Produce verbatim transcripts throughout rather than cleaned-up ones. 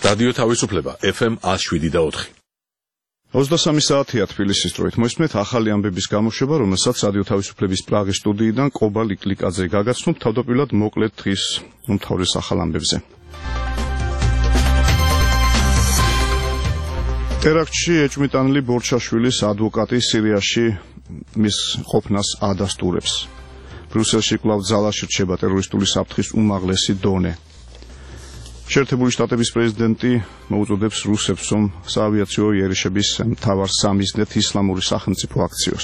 რადიო თავისუფლება ეფ ემ one oh seven და four. ოცდასამი საათია თბილისის დროით. მოისმენთ ახალი ამბების გამოშვება, რომელსაც რადიო თავისუფლების პრაღის სტუდიიდან კობა ლიკლიკაძე გაგაცნობ, თავდაპირველად მოკლედ დღის უმთავრეს ახალ ამბებზე. ტერაქტში ეჭვმიტანილი ბორჩაშვილის ადვოკატი სირიაში მის ყოფნას ადასტურებს. ბრიუსელში კვლავ ძალაში რჩება ტერორისტული საფრთხის უმაღლესი დონე. შეერთებული შტატების პრეზიდენტი მოუწოდებს რუსებს, რომ საავიაციო იერიშების მთავარ სამიზნედ ისლამური სახელმწიფო აქციოს.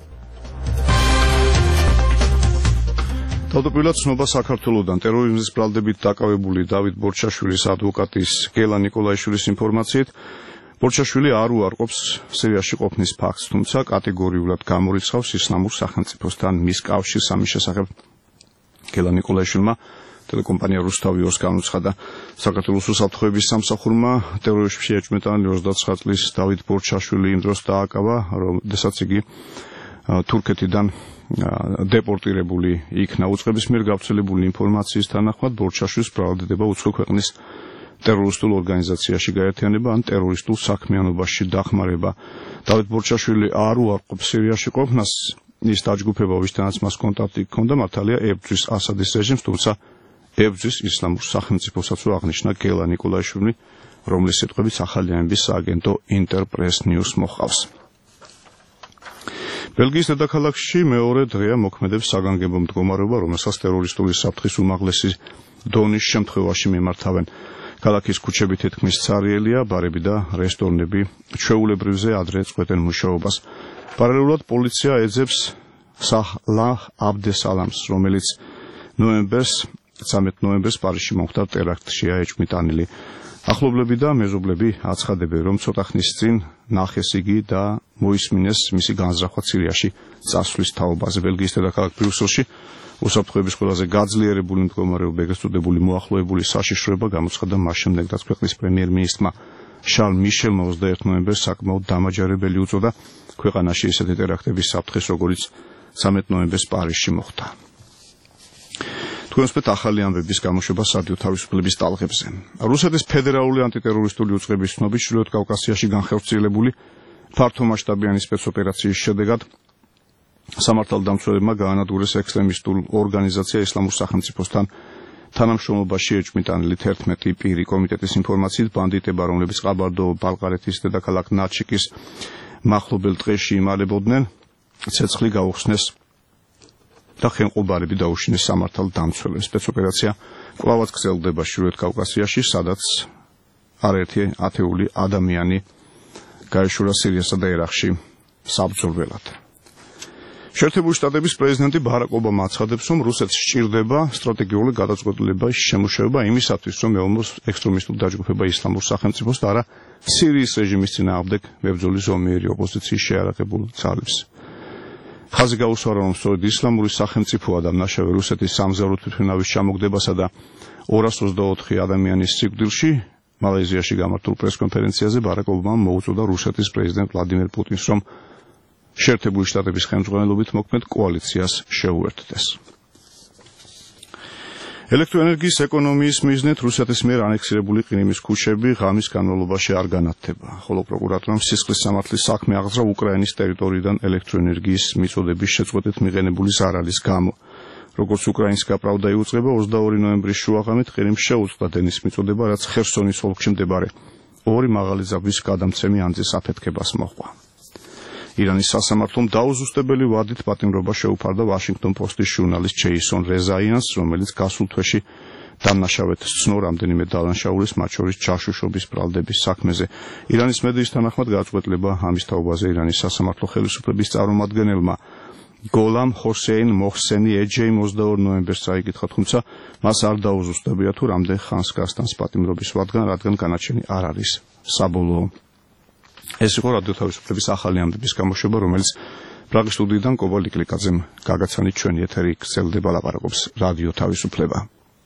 თავდაპირველად ცნობა საქართველოდან ტერორიზმის ბრალდებით დაკავებული დავით ბორჩაშვილის ადვოკატის გელა ნიკოლაიშვილის ინფორმაციით, ბორჩაშვილი არ უარყოფს სირიაში ყოფნის ფაქტს, თუმცა კატეგორიულად გამორიცხავს ისლამურ სახელმწიფოსთან მის კავშირს ამის შესახებ. გელა ნიკოლაიშვილმა ტელეკომპანია რუსთავიოს განუცხადა, საქართველოს უსაფრთხოების სამსახურმა ტერორიზმში ეჭვმიტანილი ოცდაცხრა წლის დავით ბორჩაშვილი იმ დროს დააკავა, როდესაც იგი თურქეთიდან დეპორტირებული იქნა. უწყების მიერ გავრცელებული ინფორმაციის თანახმად ბორჩაშვილს ბრალდება უცხო ქვეყნის ტერორისტულ ორგანიზაციაში გაერთიანება ან ტერორისტულ საქმიანობაში დახმარება. დავით ბორჩაშვილი არ უარყოფს სირიაში ყოფნას, ის დაჯგუფება, ვისთანაც მას კონტაქტი ჰქონდა, მართალია ებრძვის ასადის რეჟიმს, თუმცა ებრძვის ისლამურ სახელმწიფოსაც აღნიშნა გელა ნიკოლაიშვილი, რომლის სიტყვებით ახალი ამბის სააგენტო ინტერპრეს ნიუს მოჰყავს. ბელგიის დედაქალაქში მეორე დღეა მოქმედებს საგანგებო მდგომარეობა, რომელსაც ტერორისტული საფრთხის უმაღლესი დონის შემთხვევაში მიმართავენ. ქალაქის ქუჩები თითქმის ცარიელია, ბარები და რესტორნები ჩვეულებრივზე ადრე წყვეტენ მუშაობას. პარალელურად პოლიცია ეძებს საჰლაჰ აბდესალამს, რომელიც ნოემბერს ცამეტ ნოემბერს პარიზში მომხდარ ტერაქტშია ეჭვმიტანილი. ახლობლები და მეზობლები აცხადებენ, რომ ცოტა ხნის წინ ნახეს იგი და მოისმინეს მისი განზრახვა სირიაში წასვლის თაობაზე. ბელგიის დედაქალაქ ბრიუსელში უსაფრთხოების ყველაზე გაძლიერებული მდგომარეობა, ეგრეთ წოდებული მოახლოებული საშიშროება გამოცხადდა მას შემდეგ, რაც ქვეყნის პრემიერ-მინისტრმა შარლ მიშელმა ოცდაერთი ნოემბერს საკმაოდ დამაჯერებელი უწოდა ქვეყანაში ისეთი ტერაქტების საფრთხეს, როგორც ცამეტ ნოემბერს პარიზში მოხდა. თქვენს ახალი ამბების გამოშვება რადიო თავისუფლების ტალღებზე. რუსეთის ფედერალური ანტიტერორისტული უწყების ცნობით, ჩრდილოეთ კავკასიაში განხორციელებული ფართომასშტაბიანი სპეცოპერაციის შედეგად სამართალდამცველებმა გაანადგურეს ექსტრემისტულ ორგანიზაცია ისლამურ სახელმწიფოსთან თანამშრომლობაში ეჭვმიტანილი თერთმეტი პირი. კომიტეტის ინფორმაციით, ბანდიტება, რომლებიც ყაბარდო-ბალყარეთის დედაქალაქ ნაჩიკის მახლობელ ტყეში იმალებოდნენ, ცეცხლი გაუხსნეს და ხელმყობარები დაუშინეს სამართალდამცველებს. სპეცოპერაცია კვლავაც გრძელდება ჩრდილოეთ კავკასიაში, სადაც არაერთი ათეული ადამიანი გაეშურა სირიასა და ერაყში საბრძოლველად. შეერთებული შტატების პრეზიდენტი ბარაკ ობამა აცხადებს, რომ რუსეთს სჭირდება სტრატეგიული გადაწყვეტილების შემუშავება იმისათვის, რომ ეომოს ექსტრემისტულ დაჯგუფება ისლამურ სახელმწიფოს და არა სირიის რეჟიმის წინააღმდეგ მებრძოლი ზომიერი ოპოზიციის შეარაღებულ ძალებს. ხაზი გაუსვარა, რომ სწორედ ისლამური სახელმწიფოა და ნაშავე რუსეთის სამგზავრო თვითმფრინავის ჩამოგდებასა და ორას ოცდაოთხი ადამიანის სიკვდილში მალაიზიაში გამართულ პრესკონფერენციაზე ბარაკ ობამამ მოუწოდა რუსეთის პრეზიდენტ ვლადიმერ პუტინს, რომ შეერთებული შტატების ხელმძღვანელობით მოქმედ კოალიციას შეუერთდეს. ელექტროენერგიის ეკონომიის მიზნით რუსეთის მიერ ანექსირებული ყირიმის ქუჩები ღამის განმავლობაში არ განათდება, ხოლო პროკურატურამ სისხლის სამართლის საქმე აღძრა უკრაინის ტერიტორიიდან ელექტროენერგიის მიწოდების შეწყვეტით მიღებული ზარალის გამო. როგორც უკრაინსკა პრავდა იუწყება, ოცდაორი ნოემბრის შუაღამით ყირიმს შეუწყდა დენის მიწოდება, რაც ხერსონის ოლქში მდებარე ორი მაღალი ძაბვის გადამცემი ანძის აფეთქებას მოჰყვა. ირანის სასამართლომ დაუზუსტებელი ვადით პატიმრობა შეუფარდა ვაშინგტონ პოსტის ჟურნალისტ ჯეისონ რეზაიანს, რომელიც გასულ თვეში დამნაშავედ სცნო რამდენიმე დალანშაულის, მათ შორის ჯაშუშობის ბრალდების საქმეზე. ირანის მედიის თანახმად გაწყვეტილება ამის თაობაზე ირანის სასამართლო ხელისუფლების წარმომადგენელმა გოლამ ჰოსეინ მოჰსენი ეჯეიმ ოცდაორ ნოემბერს წაიკითხა, თუმცა მას არ დაუზუსტებია თუ რამდენ ხანს გასტანს პატიმრობის ვადგან, რადგან განაჩენი არ არის საბოლოო. ეს იყო რადიო თავისუფლების ახალი ამბების გამოშვება, რომელიც პრაღის სტუდიიდან კობა ლიკლიკაძემ გაგაცანით. ჩვენი ეთერი გრძელდება, ლაპარაკობს რადიო თავისუფლება.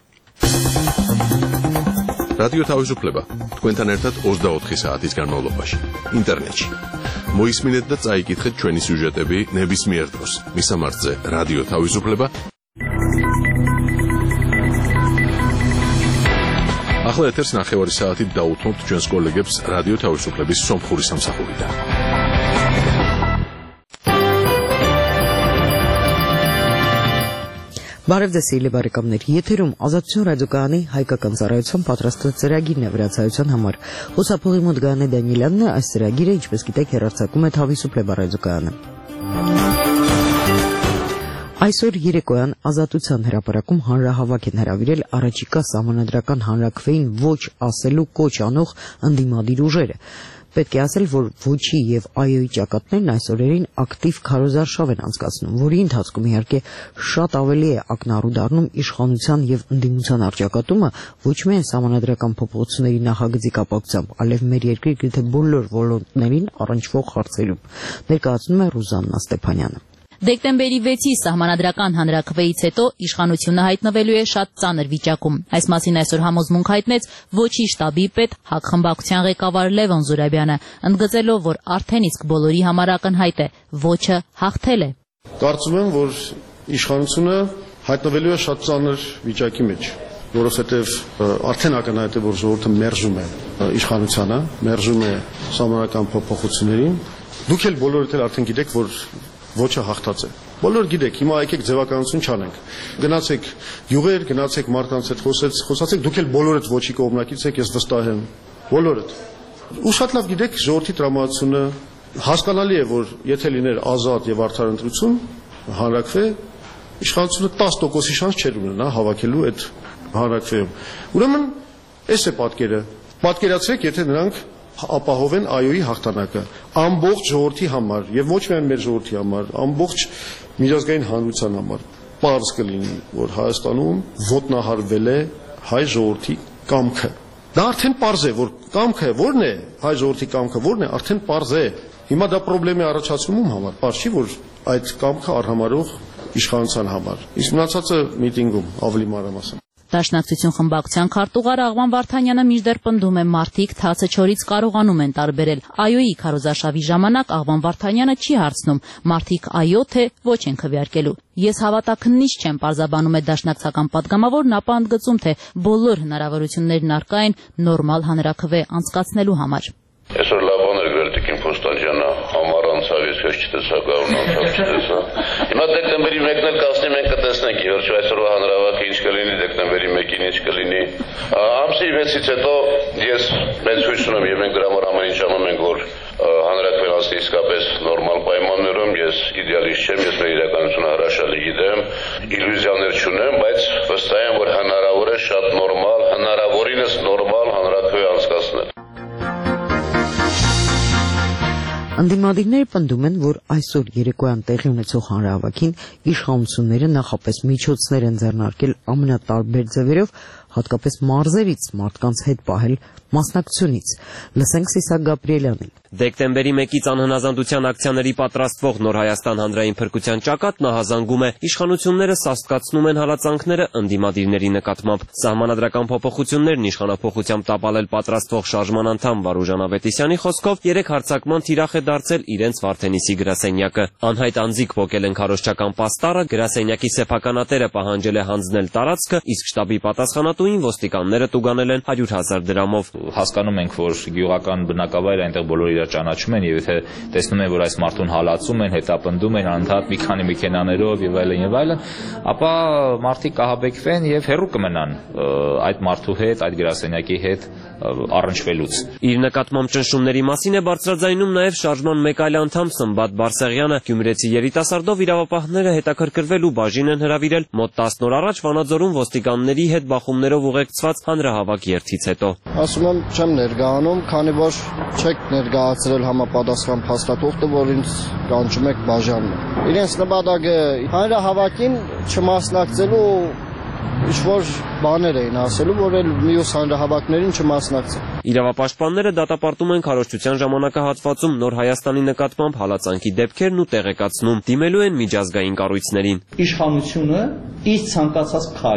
რადიო თავისუფლება თქვენთან ერთად ოცდაოთხი საათის განმავლობაში ინტერნეტში. მოისმინეთ და წაიკითხეთ ჩვენი სიუჟეტები ნებისმიერ დროს. მისამართზე რადიო თავისუფლება ახლა ეთერს ნახევარი საათით დაუთმობთ ჩვენს კოლეგებს რადიო თავისუფლების სომხური სამსახურიდან. Բարև ձեզ սիրելի բարեկամներ, եթերում Ազատություն ռադիոկայանի հայկական ծառայության պատրաստած ծրագիրն է վրացայության համար։ Ուսապողի մոտ Գայանե Դանիելյանն է, այս ծրագիրը, ինչպես գիտեք, հեռարձակում է Თავისუფლება ռադիոկայանը։ Այսօր երեկոյան Ազատության հրապարակում հանրահավաք են հրավիրել առաջիկա սահմանադրական հանրաքվեին ոչ ասելու կոչ անող ընդդիմադիր ուժերը։ Պետք է ասել, որ ոչի եւ այոյի ճակատներն այս օրերին ակտիվ քարոզարշավ են անցկացնում, որի ընթացքում իհարկե շատ ավելի է ակնառու դառնում իշխանության եւ ընդդիմության առճակատումը ոչ միայն սահմանադրական փոփոխությունների նախագծի կապակցությամբ, այլև մեր երկրի գրեթե բոլոր ոլորտներին առնչվող հարցերում։ Ներկայացնում է Ռուզաննա Ստեփանյանը։ Դեկտեմբերի վեցի սահմանադրական հանրաքվեից հետո իշխանությունը հայտնվելու է շատ ծանր վիճակում։ Այս մասին այսօր համոզմունք հայտնեց ոչի շտաբի պետ ՀԱԿ խմբակցության ղեկավար Լևոն Զուրաբյանը, ընդգծելով, որ արդեն իսկ բոլորի համար ակնհայտ է, ոչը հաղթել է։ Կարծում եմ, որ իշխանությունը հայտնվելու է շատ ծանր վիճակի մեջ, որովհետև արդեն ակնհայտ է, որ ժողովուրդը մերժում է իշխանությանը, մերժում է սահմանադրական փոփոխություններին։ Դուք էլ բոլորդ էլ արդեն գիտեք, որ ոչը հաղթած է։ Բոլոր գիտեք, հիմա եկեք ձևականություն չանենք։ Գնացեք յուղեր, գնացեք մարդկանց հետ խոսեց, խոսացեք, դուք էլ բոլորդ ոչի կողմնակից եք, ես վստահ եմ։ Բոլորդ։ Ու շատ լավ գիտեք, ժողովրդի տրամադրությունը հասկանալի է, որ եթե լիներ ազատ եւ արդար ընտրություն, հանրաքվե, իշխանությունը տասը տոկոսի շանս չէր ունենա հավաքելու այդ հանրաքվեում։ Ուրեմն, այս է պատկերը։ Պատկերացրեք, եթե նրանք ապահովեն այոյի հաղթանակը ամբողջ ժողովրդի համար եւ ոչ միայն մեր ժողովրդի համար, ամբողջ միջազգային հանրության համար։ Պարզ կլինի, որ Հայաստանում ոտնահարվել է հայ ժողովրդի կամքը։ Դա արդեն պարզ է, որ կամքը որն է, հայ ժողովրդի կամքը որն է, արդեն պարզ է։ Հիմա դա խնդրեմ է առաջացնում ում համար։ Պարզ չի, որ այդ կամքը արհամարող իշխանության համար։ Իսկ մնացածը միտինգում ավելի մանրամասն։ Դաշնակցություն խմբակցության քարտուղար Աղվան Վարդանյանը մինչդեռ պնդում է մարդիկ թացը չորից կարողանում են տարբերել։ Այոյի քարոզարշավի ժամանակ Աղվան Վարդանյանը չի հարցնում մարդիկ այո թե ոչ են քվեարկելու։ Ես հավատաքննիչ չեմ, պարզաբանում է դաշնակցական պատգամավորն, ապա ընդգծում, թե բոլոր հնարավորություններն առկա են նորմալ հանրաքվե անցկացնելու համար։ Այսօր լավ բան էր գրել Տիկին Փոստանջյանը, համար անցավ, ես քեզ չտեսա, գարուն անցավ, չտեսա։ Հիմա դեկտեմբերի մեկն էլ կասնի, մենք կտեսնենք, վերջ այսօրվա հանրահավաքը ինչ կլինի, դեկտեմբերի մեկին ինչ կլինի։ Ամսի վեցից հետո ես մեծ հույս ունեմ եւ մենք դրա համար ամեն ինչ անում ենք, որ հանրաքվեն անցնի իսկապես նորմալ պայմաններում, ես իդեալիստ չեմ, ես մեր իրականությունը հրաշալի գիտեմ, իլյուզիաներ չունեմ, բայց վստահ եմ, որ հնարավոր է շատ նորմալ, հնարավորինս նորմալ հանրաքվե անցկացնել։ Ընդդիմադիրները պնդում են, որ այսօր երեկոյան տեղի ունեցող հանրահավաքին իշխանությունները նախապես միջոցներ են ձեռնարկել ամենատարբեր ձևերով, հատկապես մարզերից մարդկանց հետ պահել մասնակցությունից։ Լսենք Սիսակ Գաբրիելյանին։ Դեկտեմբերի մեկից անհնազանդության ակցիաների պատրաստվող Նոր Հայաստան հանրային փրկության ճակատն ահազանգում է, իշխանությունները սաստկացնում են հալածանքները ընդդիմադիրների նկատմամբ։ Սահմանադրական փոփոխություններն իշխանափոխությամբ տապալել պատրաստվող շարժման անդամ Վարուժան Ավետիսյանի խոսքով երեք հարձակման թիրախ է դարձել իրենց Վարդենիսի գրասենյակը։ Անհայտ անձիկ փոկել են քարոզչական պաստառը, գրասենյակի սեփականատերը պահանջել է հանձնել տարածքը, իսկ շտաբի պատասխանատուին ոստիկանները տուգանել են հարյուր հազար դրամով։ Հասկանում ենք, որ գյուղական բնակավայրը այնտեղ բոլորը իրար ճանաչում են եւ եթե տեսնում են, որ այս մարդուն հալածում են, հետապնդում են անընդհատ մի քանի մեքենաներով եւ այլն եւ այլն, ապա մարդիկ կահաբեկվեն եւ հեռու կմնան այդ մարդու հետ, այդ գրասենյակի հետ առնչվելուց։ Իր նկատմամբ ճնշումների մասին է բարձրաձայնում նաեւ շարժման մեկ այլ անդամ Սմբատ Բարսեղյանը։ Գյումրեցի երիտասարդով իրավապահները հետաքրքրվելու բաժին են հրավիրել մոտ տասը օր առաջ Վանաձորում ոստիկանների հետ բախումներով ուղեկցված հանրահավաք երթից հետո։ Ասում եմ, չեմ ներկայանում, քանի որ չեք ներկայացրել համապատասխան փաստաթուղթը, որ ինձ կանչում եք բաժանում։ Իրենց նպատակը հանրահավաքին չմասնակցելու ինչ-որ բաներ էին ասելու, որ էլ մյուս հանրահավաքներին չմասնակցեն։ Իրավապաշտպանները դատապարտում են քարոզչության ժամանակահատվածում Նոր Հայաստանի նկատմամբ հալածանքի դեպքերն ու տեղեկացնում, դիմելու են միջազգային կառույցներին։ Իշխանությունը իր ցանկացած քայլ,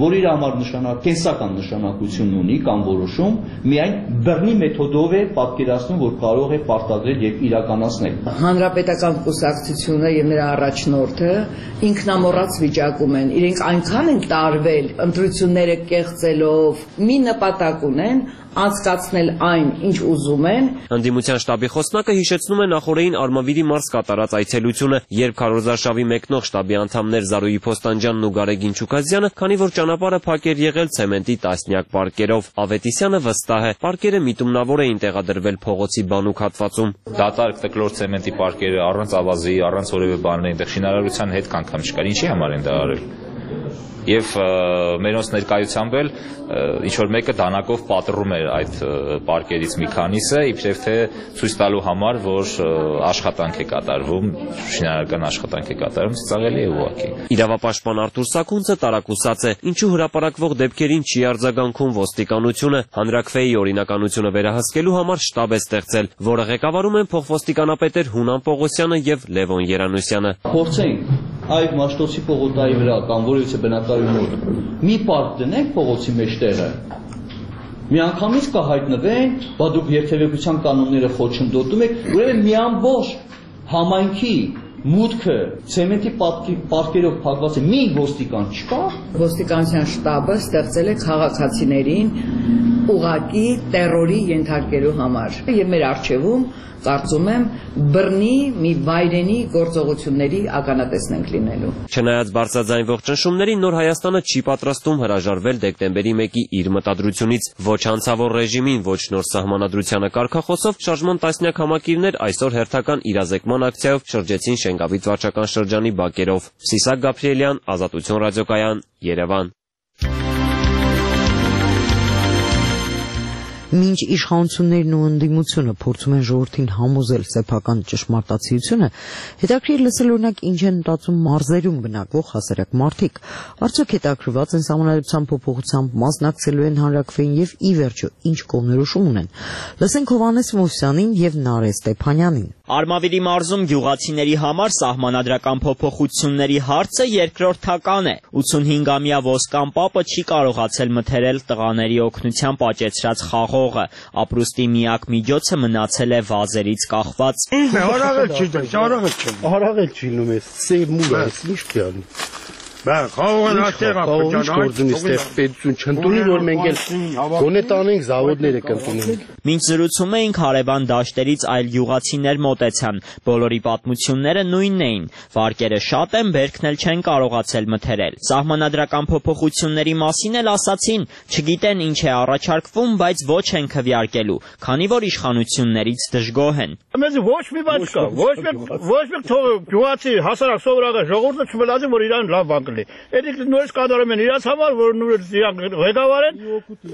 որ իր համար նշանակ կենսական նշանակություն ունի կամ որոշում, միայն բռնի մեթոդով է պատկերացնում, որ կարող է պարտադրել եւ իրականացնել։ Հանրապետական կուսակցությունը եւ նրա առաջնորդը ինքնամոռաց վիճակում են, իրենք այնքան են տարվել ընտրությունները կեղծելով, մի նպատակ ունեն անցկացնել այն, ինչ ուզում են։ Ընդդիմության շտաբի խոսնակը հիշեցնում է նախորդին Արմավիրի մարզ կատարած այցելությունը, երբ քարոզարշավի մեկնող շտաբի անդամներ Զարուհի Փոստանջյանն ու Գարեգին Չուքազյանը, քանի որ ճանապարհը փակ էր եղել ցեմենտի տասնյակ պարկերով։ Ավետիսյանը վստահ է, պարկերը միտումնավոր էին տեղադրվել փողոցի բանուկ հատվածում։ Դատարկ տկլոր ցեմենտի պարկերը առանց ավազի, առանց որևէ բաների, այնտեղ շինարարության հետ կանգամ չկար։ Ինչի համար են դա արել։ Եվ մերոնց ներկայությամբ էլ ինչ որ մեկը դանակով պատռում էր այդ պարկերից մի քանիսը, իբրև թե ցույց տալու համար, որ աշխատանք է կատարվում, շինարարական աշխատանք է կատարվում, ծաղելի է ուղղակի։ Իրավապաշտպան Արթուր Սաքունցը տարակուսած է, ինչու հրապարակվող դեպքերին չի արձագանքում ոստիկանությունը, հանրաքվեի օրինականությունը վերահսկելու համար շտաբ է ստեղծել, որը ղեկավարում են փոխոստիկանապետեր Հունան Պողոսյանը եւ Լևոն Երանոսյանը։ Փորձենք այդ Մաշտոցի պողոտայի վրա կամ որևէ բնակարանի մոտ մի պարկ դնենք փողոցի մեջտեղը, միանգամից կհայտնվեն, բա դուք երթևեկության կանոնները խոչընդոտում եք, ուրեմն մի ամբողջ համայնքի մուտքը ցեմենտի պարկերով փակված է, մի ոստիկան չկա։ Ոստիկանության շտաբը ստեղծել է քաղաքացիներին ուղղակի տերորի ենթարկելու համար եւ մեր արժեվում կարծում եմ բռնի մի վայրենի գործողությունների ականատեսն ենք լինելու։ Չնայած բարձրաձայնվող ճնշումներին, Նոր Հայաստանը չի պատրաստում հրաժարվել դեկտեմբերի մեկի իր մտադրությունից, ոչ հանցավոր ռեժիմին, ոչ նոր սահմանադրությանը կարգախոսով շարժման տասնյակ համակիրներ այսօր հերթական իրազեկման ակցիայով շրջեցին Շենգավիթ վարչական շրջանի բակերով։ Սիսակ Գաբրիելյան, Ազատություն ռադիոկայան, Երևան։ Մինչ իշխանություններն ու ընդդիմությունը փորձում են ժողովրդին համոզել սեփական ճշմարտացիությունը, հետաքրքիր լսել օրինակ ինչ են մտածում մարզերում բնակվող հասարակ մարդիկ, արդյոք հետաքրքրված են սահմանադրության փոփոխությամբ, մասնակցելու են հանրաքվեին եւ ի վերջո ինչ կողմնորոշում ունեն։ Լսենք Հովհաննես Մովսյանին եւ Նարէ Ստեփանյանին։ Արմավիրի մարզում գյուղացիների համար սահմանադրական փոփոխությունների հարցը երկրորդական է։ ութսունհինգամյա Ոսկան պապը չի կարողացել մթերել տղաների օգնությամբ աճեցրած խաղողը, ապրուստի միակ միջոցը մնացել է վազերից կախված։ Արաղել չի, արաղել չի։ Արաղել չի լինում է, սև մուր է, ինչ պիանի։ Բա խաղողն այստեղ է գործունի ստեղ պետություն չընդունի, որ մենք էլ գոնե տանենք զավոդները կընդունենք։ Մինչ զրուցում էինք հարևան դաշտերից այլ գյուղացիներ մոտեցան, բոլորի պատմությունները նույնն էին, վարկերը շատ են, բերքն էլ չեն կարողացել մթերել։ Սահմանադրական փոփոխությունների մասին էլ ասացին, չգիտեն ինչ է առաջարկվում, բայց ոչ են քվեարկելու, քանի որ իշխանություններից դժգոհ են։ Մեզ ոչ մի բան չկա, ոչ մի ոչ մի գյուղացի հասարակ սովորական ժողովուրդը չմտածի, որ իրան լավ բան կլինի։ Էդիկ նորից կատարում են իրաց համար, որ նույնիսկ իրանք ղեկավար են,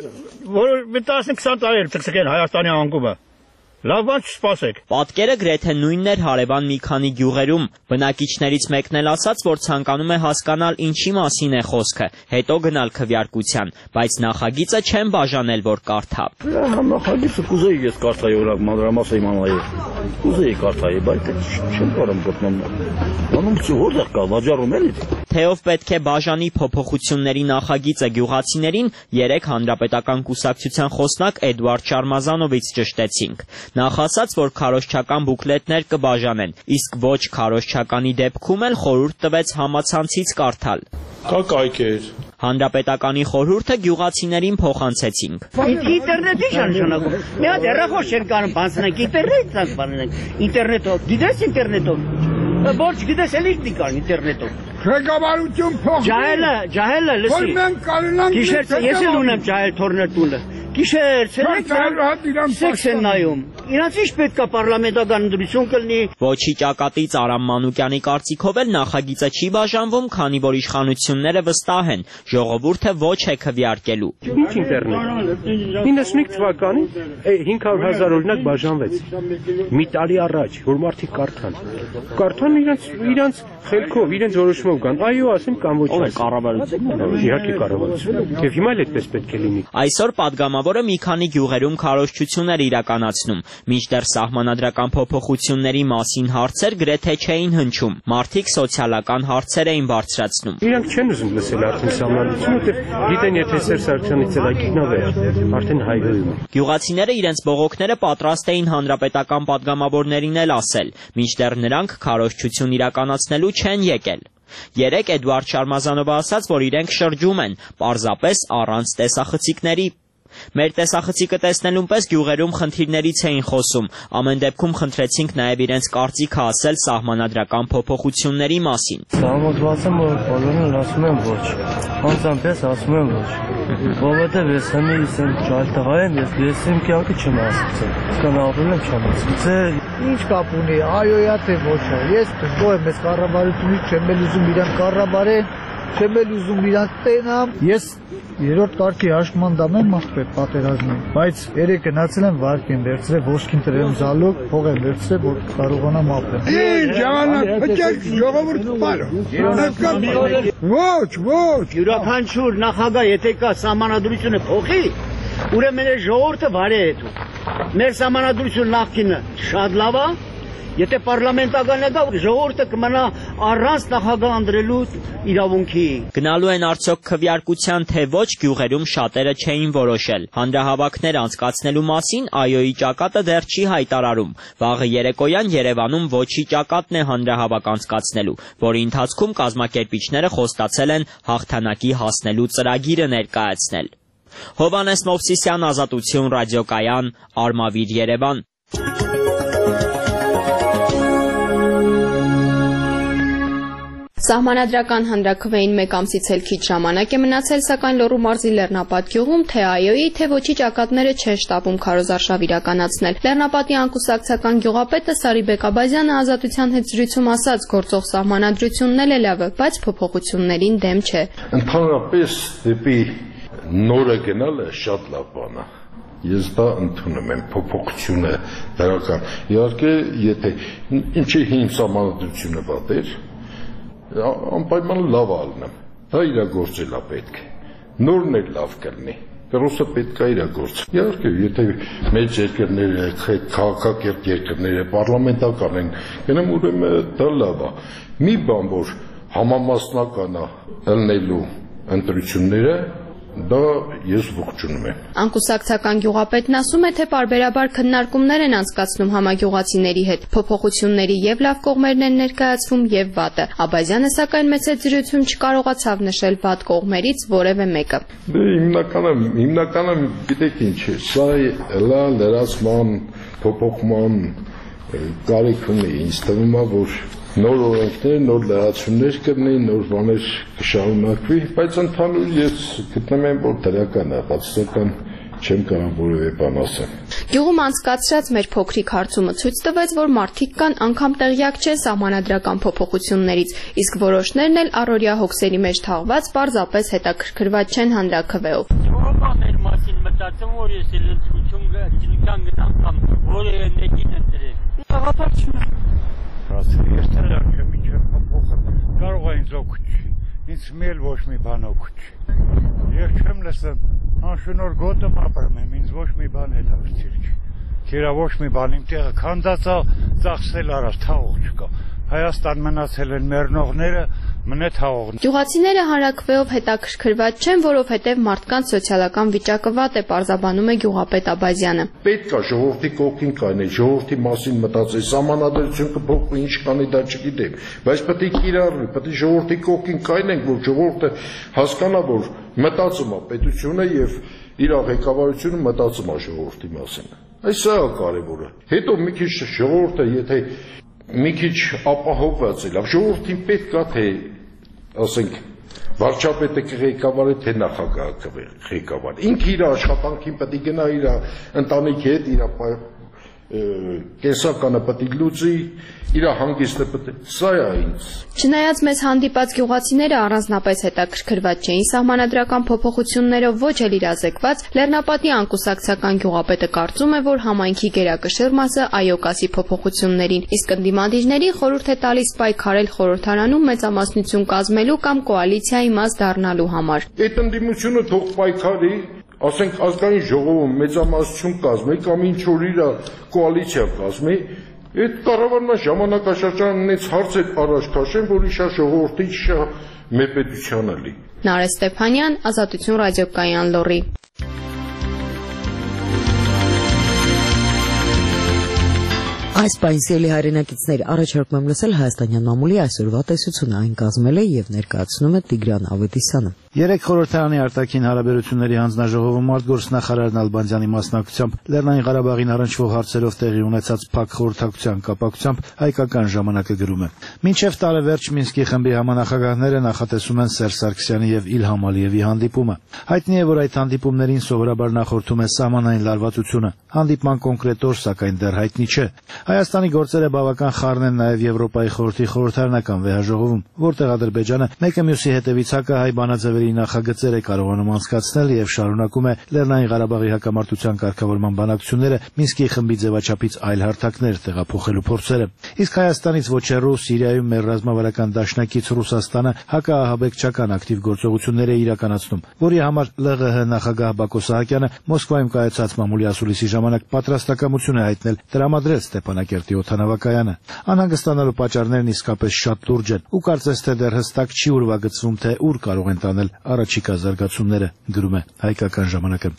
որ մի տասնյակ քսան տարի էլ ցկցկեն Հայաստանի անկումը։ Լավ բան չսպասեք։ Պատկերը գրեթե նույնն էր հարևան մի քանի գյուղերում։ Բնակիչներից մեկն էլ ասաց, որ ցանկանում է հասկանալ ինչի մասին է խոսքը, հետո գնալ քվեարկության, բայց նախագիծը չեն բաժանել, որ կարդա։ Նախագիծը կուզեի ես կարդայի, օրինակ մանրամասը իմանայի։ Կուզեի կարդայի, բայց չեմ կարող գտնում։ Անում որտեղ կա, վաճառում էլի։ Թե ով պետք է բաժանի փոփոխությունների նախագիծը գյուղացիներին, երեք հանրապետական կուսակցության խոսնակ Էդուարդ Շարմազանովից ճշտեցինք։ Նախ ասաց, որ քարոզչական բուկլետներ կբաժանեն, իսկ ոչ քարոզչականի դեպքում էլ խորհուրդ տվեց համացանցից կարդալ։ Կա կայքեր։ Հանրապետականի խորհուրդը գյուղացիներին փոխանցեցինք։ Ինտերնետի շարժանակում։ Մի հատ հեռախոս չեն կարող բանցնենք ինտերնետից բանենք։ Ինտերնետով, գիտես ինտերնետով։ Ոչ գիտես էլի դիկան ինտերնետով։ Ղեկավարություն փոխ։ Ջահելը, ջահելը լսի։ Որ մենք կարողանանք։ Գիշեր ես էլ ունեմ ջահել թորնետունը։ Գիշեր, ցերեկ են նայում։ Իրանց ինչ պետք է պարլամենտական ընտրություն կլինի։ Ոչի ճակատից Արամ Մանուկյանի կարծիքով էլ նախագիծը չի բաժանվում, քանի որ իշխանությունները վստահ են, ժողովուրդը ոչ է քվեարկելու։ Ինչ ինտերնետ։ իննսունհինգ թվականին հինգ հարյուր հազար օրինակ բաժանվեց։ Մի տարի առաջ, որ մարդիկ կարդան։ Կարդան իրանց իրանց խելքով, իրենց որոշումով կան։ Այո, ասեմ կամ ոչ։ Ո՞վ է կառավարությունը։ Իհարկե կառավարությունը։ Եվ հիմա էլ այդպես պետք է լինի։ Այսօր падգամավորը մի քանի գյուղերում քարոզչություն էր իրականացնում, Մինչդեռ սահմանադրական փոփոխությունների մասին հարցեր գրեթե չէին հնչում, մարդիկ սոցիալական հարցեր էին բարձրացնում։ Իրանք չեն ուզում լսել արդեն սահմանադրությունը, որտեղ գիտեն, եթե Սերժ Սարգսյանի ծրագիրն ա վեր, արդեն հայրում է։ Գյուղացիները իրենց բողոքները պատրաստ էին հանրապետական падգամավորներին էլ ասել, մինչդեռ նրանք քարոզչություն իրականացնելու չեն եկել։ Երեկ Էդուարդ Շարմազանովը ասաց, որ իրենք շրջում են, պարզապես առանց տեսախցիկների։ Մեր տեսախցիկը տեսնելուն պես գյուղերում խնդիրներից էին խոսում, ամեն դեպքում խնդրեցինք նաև իրենց կարծիքը ասել սահմանադրական փոփոխությունների մասին։ Համոզված եմ, որ բոլորն ասում են ոչ, անձամբ ասում են ոչ, որովհետև ես հնից եմ ճալ տղա եմ, ես իմ կյանքը չեմ ասացել, կան ապրել եմ չեմ ասացել։ Ինչ կապ ունի, այոյա թե ոչ է, ես դժգոհ եմ ես կառավարությունից, չեմ էլ ուզում իրան կառավարել, չեմ էլ ուզում իրան տենամ, ես երրորդ կարգի հաշմանդամ եմ մախպետ պատերազմին, բայց երեք գնացել եմ վարկ եմ վերցրել, ոսկին տրել զալով, փող եմ վերցրել, որ կարողանամ ապրել։ Ինչ ժամանակ փճեք ժողովուրդ բարո։ Ոչ, ոչ։ Յուրաքանչյուր նախագահ եթե կա սահմանադրությունը փոխի, ուրեմն է ժողովուրդը վարի է դու։ Մեր սահմանադրությունը նախկինը շատ լավ է, եթե պարլամենտական է գա, ժողովուրդը կմնա առանց նախագահ ընտրելու իրավունքի։ Գնալու են արդյոք քվեարկության թե ոչ, գյուղերում շատերը չէին որոշել։ Հանրահավաքներ անցկացնելու մասին ԱՅՈ-ի ճակատը դեռ չի հայտարարում։ Վաղը երեկոյան Երևանում ոչի ճակատն է հանրահավաք անցկացնելու, որի ընթացքում կազմակերպիչները խոստացել են հաղթանակի հասնելու ծրագիրը ներկայացնել։ Հովհաննես Մովսիսյան, Ազատություն, ռադիոկայան, Արմավիր, Երևան։ Սահմանադրական հանրաքվեին մեկ ամսից էլ քիչ ժամանակ է մնացել, սակայն Լոռու մարզի Լեռնապատ գյուղում թե ԱՅՈ-ի, թե ոչի ճակատները չեն շտապում քարոզարշավ իրականացնել։ Լեռնապատի անկուսակցական գյուղապետը Սարիբեկ Աբազյանը Ազատության հետ զրույցում ասաց, գործող սահմանադրությունն էլ է լավը, բայց փոփոխություններին դեմ չէ։ Ընդհանրապես դեպի նորը գնալը շատ լավ բան է։ Ես դա ընդունում եմ, փոփոխությունը դրական։ Իհարկե, եթե ինչի հին սահմանադրությունը պատեր, անպայման լավ ալնեմ, դա իրագործել է պետք, նորն էլ լավ կլնի, կրոսը պետք է իրագործել։ Իհարկե, եթե մեծ երկրները, քաղաքակիրթ երկրները, պարլամենտական են, գնեմ ուրեմն դա լավ է։ Մի բան, որ համամասնական է ելնելու ընտրությունները, դա ես ողջունում եմ։ Անկուսակցական գյուղապետն ասում է, թե պարբերաբար քննարկումներ են անցկացնում համագյուղացիների հետ, փոփոխությունների եւ լավ կողմերն են ներկայացվում եւ վատը։ Աբազյանը սակայն մեծ զրույցում չկարողացավ նշել վատ կողմերից որևէ մեկը։ Դե հիմնականը, հիմնականը գիտեք ինչ է, սա լա լրացման, փոփոխման կարիք ունի, ինձ թվում է, որ նոր օրենքներ, նոր լրացումներ կլինի, նոր բաներ կշարունակվի, բայց ընդհանուր ես գտնում եմ, որ դրական է, բացասական չեմ կարող որևէ բան ասել։ Գյուղում անցկացրած մեր փոքրիկ հարցումը ցույց տվեց, որ մարդիկ կան անգամ տեղյակ չեն սահմանադրական փոփոխություններից, իսկ որոշներն էլ առօրյա հոգսերի մեջ թաղված պարզապես հետաքրքրված չեն հանրաքվեով։ Մեր մասին մտածում, որ ես էլ ընդրություն գնամ գնամ կամ որևէ մեկին ընտրեմ։ Աղապար չունեմ։ Ես տրակ եմ, ինչ եմ փոխել, կարող է ինձ օգուտ, ինձ միել ոչ մի բան օգուտ։ Ես չեմ լսեմ, անշնոր գոտում ապրում եմ, ինձ ոչ մի բան հետաքրքիր չի։ Քերա ոչ մի բան իմ տեղը քանդածա ծախսել արած, թաղող չկա։ Հայաստան մնացել են մեռնողները, մնե թաղողն։ Գյուղացիները հանրաքվեով հետաքրքրված չեն, որովհետև մարդկանց սոցիալական վիճակը վատ է, պարզաբանում է գյուղապետ Աբազյանը։ Պետք է ժողովրդի կողքին կայնել, ժողովրդի մասին մտածել, սահմանադրություն կփոխվի, ինչ կանի դա չգիտեմ, բայց պետք է կիրառվի, պետք է ժողովրդի կողքին կայնենք, որ ժողովուրդը հասկանա, որ մտածում է պետությունը եւ իր ղեկավարությունը մտածում է ժողովրդի մասին։ Այս սա է կարևորը։ Հետո մի քիչ ժողովուրդը, եթե մի քիչ ապահովված է, լավ, ժողովրդին պետք է թե, ասենք, վարչապետը կղեկավարի, թե նախագահը կղեկավարի։ Ինքը իր աշխատանքին պետք է գնա իր ընտանիքի հետ, իր կենսականը պետք է լուծի, իր հանգիստը պետք է, սա է ինձ։ Չնայած մեզ հանդիպած գյուղացիները առանձնապես հետաքրքրված չէին սահմանադրական փոփոխություններով ոչ էլ իրազեկված, Լեռնապատի անկուսակցական գյուղապետը կարծում է, որ համայնքի գերակշիռ մասը այոկասի փոփոխություններին, իսկ ընդդիմադիրներին խորհուրդ է տալիս պայքարել խորհրդարանում մեծամասնություն կազմելու կամ կոալիցիայի մաս դառնալու համար։ Այդ ընդդիմությունը թող պայքարի, ասենք ազգային ժողովում մեծամասնություն կազմի կամ ինչ որ իր կոալիցիա կազմի, այդ կառավարման ժամանակաշրջանը նենց հարց է առաջ քաշեն, որ իշա ժողովրդի իշա մեր պետությանը լի։ Նարեկ Ստեփանյան, Ազատություն ռադիոկայան լոռի։ Այս պայն սիրելի հայրենակիցներ, առաջարկում եմ լսել հայաստանյան մամուլի այսօրվա տեսությունը, այն կազմել է եւ ներկայացնում է Տիգրան Ավետիսյանը։ Երեք խորհրդարանի արտաքին հարաբերությունների հանձնաժողովում արտգործնախարար Նալբանդյանի մասնակցությամբ Լեռնային Ղարաբաղին առնչվող հարցերով տեղի ունեցած փակ խորհրդակցության կապակցությամբ հայկական ժամանակը գրում է. Մինչև տարեվերջ Մինսկի խմբի համանախագահները նախատեսում են Սերժ Սարգսյանի եւ Իլհամ Ալիևի հանդիպումը։ Հայտնի է, որ այդ հանդիպումներին սովորաբար նախորդում է սահմանային լարվածությունը։ Հանդիպման կոնկրետ օր, սակայն դեռ հայտնի չէ։ Հայաստանի գործերը բավական խառն են նաև Եվրոպայի խորհրդի խորհրդարանական վեհաժողովում, որտեղ Ադրբեջանը մեկը մյուսի հետևից հակա հայ բանաձևերի նախագծեր է կարողանում անցկացնել եւ շարունակում է Լեռնային Ղարաբաղի հակամարտության կարգավորման բանակցությունները Մինսկի խմբի ձևաչափից այլ հարթակներ տեղափոխելու փորձերը։ Իսկ Հայաստանից ոչ հեռու Սիրիայում մեր ռազմավարական դաշնակից Ռուսաստանը հակաահաբեկչական ակտիվ գործողություններ է իրականացնում, որի համար ԼՂՀ նախագահ Բակո Սահակյանը Մոսկվայում կայացած մամուլի ասուլիսի ժամանակ պատրաստակամություն է հայտնել տրամադրել Ստեփանակերտի օդանավակայանը։ Անհանգստանալու պատճառներն իսկապես շատ լուրջ են, ու կարծես թե դեռ հստակ չի ուրվագծվում, թե ուր կարող են տանել առաջիկա զարգացումները, գրում է հայկական ժամանակը։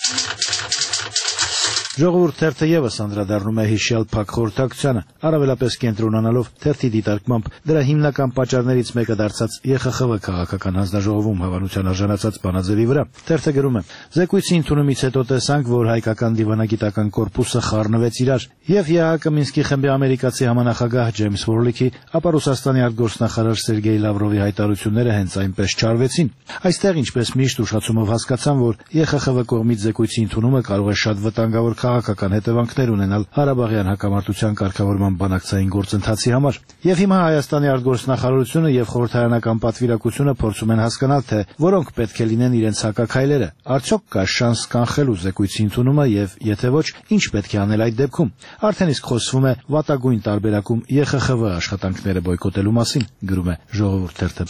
Ժողովուրդ թերթը եւս անդրադառնում է հիշյալ փակ խորհրդակցությանը, առավելապես կենտրոնանալով թերթի դիտարկմամբ դրա հիմնական պատճառներից մեկը դարձած ԵԽԽՎ քաղաքական հանձնաժողովում հավանության արժանացած բանաձևի վրա։ Թերթը գրում է. Զեկույցի ընդունումից հետո տեսանք, որ հայկական դիվանագիտական կորպուսը խառնվեց իրար, եւ ԵԱՀԿ Մինսկի խմբի ամերիկացի համանախագահ Ջեյմս Վորլիքի, ապա Ռուսաստանի արտգործնախարար Սերգեյ Լավրովի հայտարարությունները հենց այնպես չարվեցին։ Այստեղ, ինչպես միշտ, ուշացումով հասկացան, որ ԵԽԽՎ կողմից զեկույցի ընդունումը կարող է շատ վտանգավոր քաղաքական հետևանքներ ունենալ Ղարաբաղյան հակամարտության կարգավորման բանակցային գործընթացի համար։ Եվ հիմա Հայաստանի արտգործնախարարությունը եւ խորհրդարանական պատվիրակությունը փորձում են հասկանալ, թե որոնք պետք է լինեն իրենց հակաքայլերը։ Արդյոք կա շանս կանխելու զեկույցի ընդունումը եւ եթե ոչ, ինչ պետք է անել այդ դեպքում։ Արդեն իսկ խոսվում է վատագույն տարբերակում ԵԽԽՎ աշխատանքները բոյկոտելու մասին, գրում է Ժողովուրդ թերթը։